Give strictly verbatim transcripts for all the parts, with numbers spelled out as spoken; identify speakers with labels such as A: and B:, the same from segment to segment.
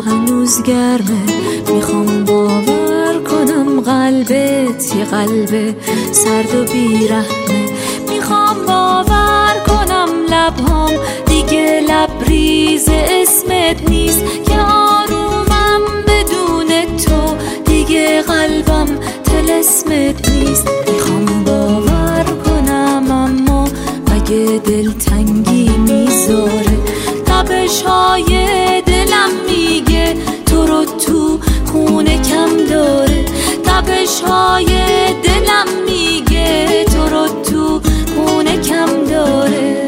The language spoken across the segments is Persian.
A: هنوز گرمه، میخوام باور کنم قلبت یه قلب سرد و بیرحمه. میخوام باور کنم لبهام دیگه لبریز اسمت نیست، که آرومم بدون تو، دیگه قلبم طلسمت نیست. میخوام باور کنم اما مگه دلتنگی میذاره، تپش های دلم میگه تو رو تو خونه کم داره، تپش های دلم میگه تو رو تو خونه کم داره.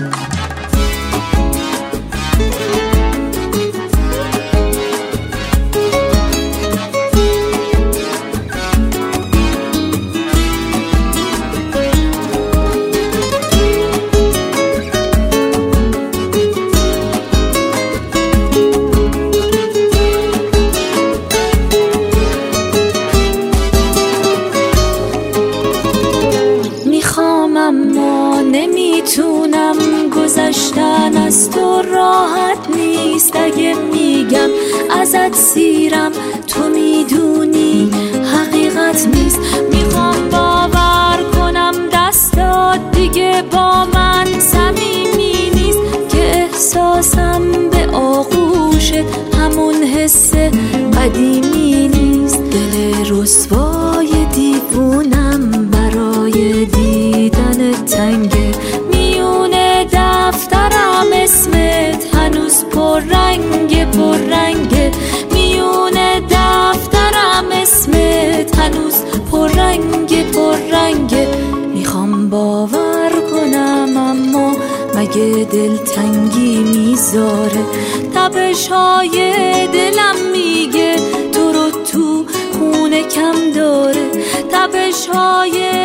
A: اما نمیتونم، گذشتن از تو راحت نیست. اگه میگم ازت سیرم تو میدونی حقیقت نیست. میخوام باور کنم دستات دیگه با من صمیمی نیست، که احساسم به آغوشت همون حس قدیمی نیست. دل رسوای دیوونم برای دیدن تنگه، میون دفترم اسمت هنوز پر رنگ پر رنگه، میون دفترم اسمت هنوز پر رنگ پر رنگه. میخوام باور کنم اما مگه دلتنگی میذاره، تپش های دلم میگه تو رو تو خونه کم داره، تپش های